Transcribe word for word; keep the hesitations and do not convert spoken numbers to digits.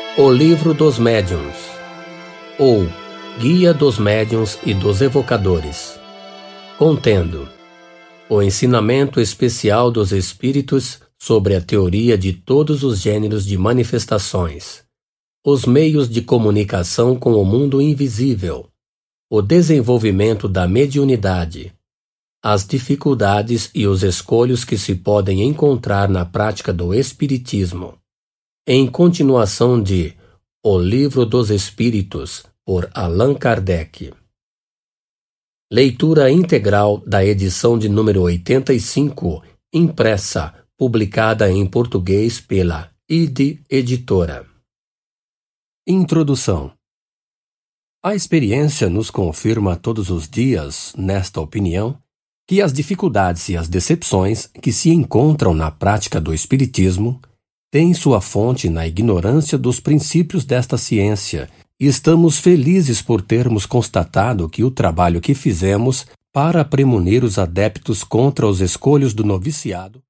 O Livro dos Médiuns, ou Guia dos Médiuns e dos Evocadores, contendo o ensinamento especial dos Espíritos sobre a teoria de todos os gêneros de manifestações, os meios de comunicação com o mundo invisível, o desenvolvimento da mediunidade, as dificuldades e os escolhos que se podem encontrar na prática do Espiritismo. Em continuação de O Livro dos Espíritos, por Allan Kardec. Leitura integral da edição de número oitenta e cinco, impressa, publicada em português pela I D Editora. Introdução. A experiência nos confirma todos os dias, nesta opinião, que as dificuldades e as decepções que se encontram na prática do Espiritismo têm sua fonte na ignorância dos princípios desta ciência, e estamos felizes por termos constatado que o trabalho que fizemos para premunir os adeptos contra os escolhos do noviciado